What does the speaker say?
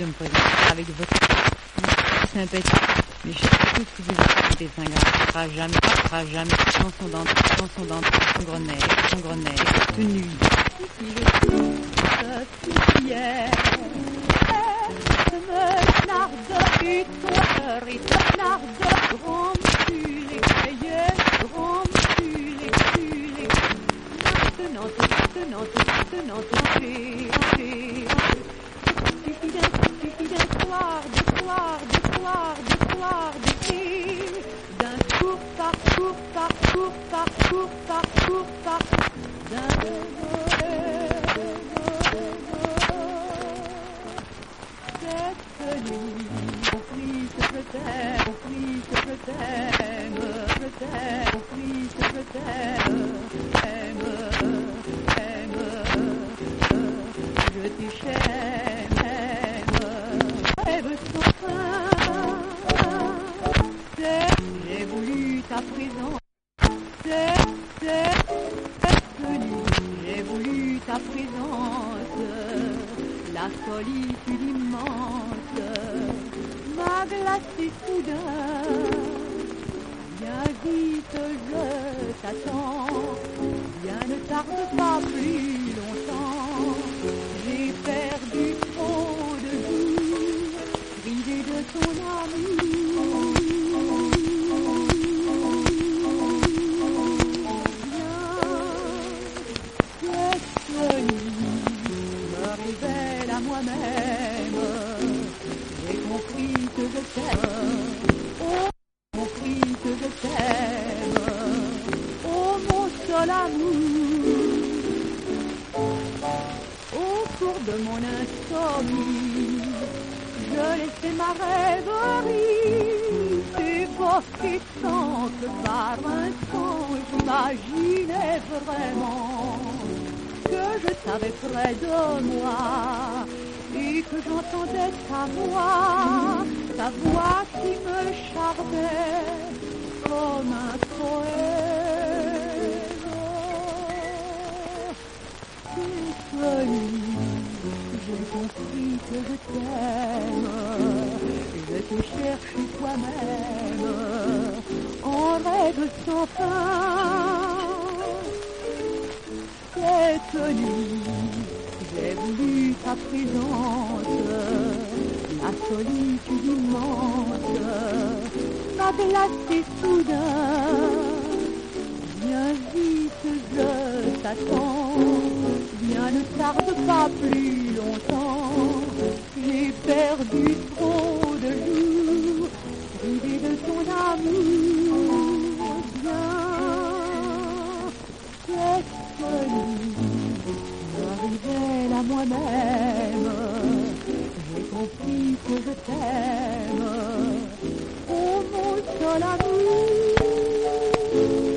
de me présenter avec votre sympathie. Mais je sais tout ce que vous avez des ingrats. Fera jamais, chanson d'entre, son grenelle, tenue. Hier, me narde et ton narde, grand-tu les cahiers, grand-tu les maintenant, suffit d'un soir, de fil, d'un court parcours, cette nuit, compris que je t'aime, je t'aime, rêve sans fin, j'ai voulu ta présence, cette nuit, j'ai voulu ta présence, la solitude immense m'a glacé soudain. Viens vite, je t'attends, viens ne tarde pas plus longtemps. J'ai perdu trop de jours, privé de ton amour. Viens, cette nuit me révèle à moi-même. J'ai compris que je t'aime, compris que je t'aime, oh mon seul amour. Au cours de mon insomnie, je laissais ma rêverie évoquée tant que par un songe. J'imaginais vraiment que je t'avais près de moi et que j'entendais ta voix qui me charmait comme un poème. Cette nuit, j'ai compris que je t'aime, je t'ai cherché toi-même, en rêve sans fin. Cette nuit, j'ai voulu ta présence, la solitude immense m'a glacé soudain. Viens vite, je t'attends, viens ne tarde pas plus longtemps. J'ai perdu trop de jours, privé de ton amour. Viens, cette nuit me révèle à moi-même. J'ai compris que je t'aime, oh mon seul amour.